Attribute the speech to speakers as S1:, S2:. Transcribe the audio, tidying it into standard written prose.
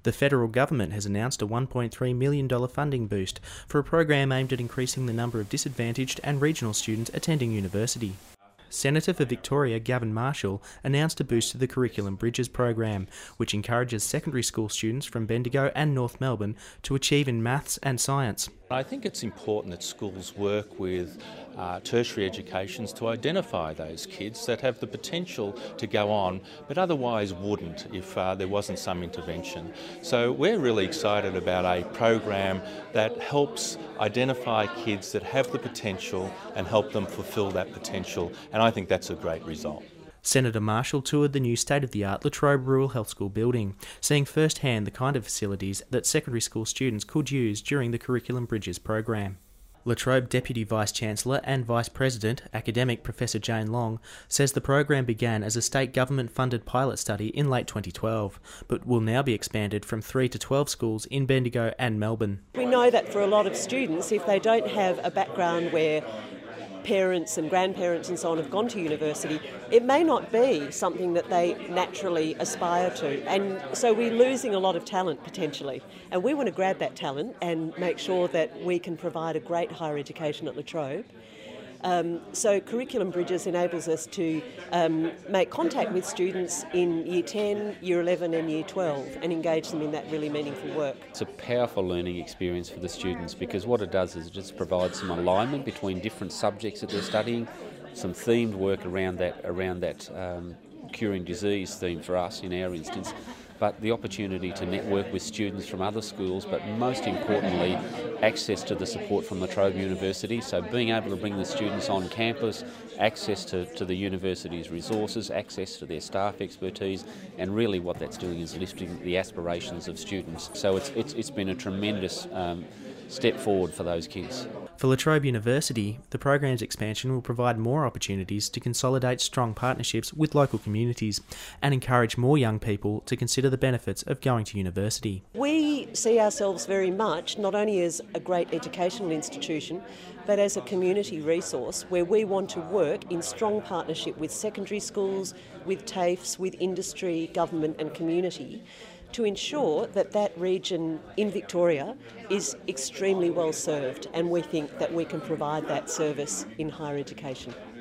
S1: The federal government has announced a $1.3 million funding boost for a program aimed at increasing the number of disadvantaged and regional students attending university. Senator for Victoria Gavin Marshall announced a boost to the Curriculum Bridges program, which encourages secondary school students from Bendigo and North Melbourne to achieve in maths and science.
S2: I think it's important that schools work with tertiary educations to identify those kids that have the potential to go on but otherwise wouldn't if there wasn't some intervention. So we're really excited about a program that helps identify kids that have the potential and help them fulfil that potential, and I think that's a great result.
S1: Senator Marshall toured the new state-of-the-art La Trobe Rural Health School building, seeing firsthand the kind of facilities that secondary school students could use during the Curriculum Bridges program. La Trobe Deputy Vice-Chancellor and Vice President, Academic Professor Jane Long, says the program began as a state government-funded pilot study in late 2012, but will now be expanded from 3 to 12 schools in Bendigo and Melbourne.
S3: We know that for a lot of students, if they don't have a background where parents and grandparents and so on have gone to university, it may not be something that they naturally aspire to. And so we're losing a lot of talent potentially. And we want to grab that talent and make sure that we can provide a great higher education at La Trobe. So Curriculum Bridges enables us to make contact with students in Year 10, Year 11 and Year 12 and engage them in that really meaningful work.
S4: It's a powerful learning experience for the students because what it does is it just provides some alignment between different subjects that they're studying, some themed work around that curing disease theme for us in our instance, but the opportunity to network with students from other schools, but most importantly, access to the support from La Trobe University. So being able to bring the students on campus, access to the university's resources, access to their staff expertise, and really what that's doing is lifting the aspirations of students. So it's been a tremendous step forward for those kids.
S1: For La Trobe University, the program's expansion will provide more opportunities to consolidate strong partnerships with local communities and encourage more young people to consider the benefits of going to university.
S3: We see ourselves very much not only as a great educational institution, but as a community resource where we want to work in strong partnership with secondary schools, with TAFEs, with industry, government and community, to ensure that that region in Victoria is extremely well served, and we think that we can provide that service in higher education.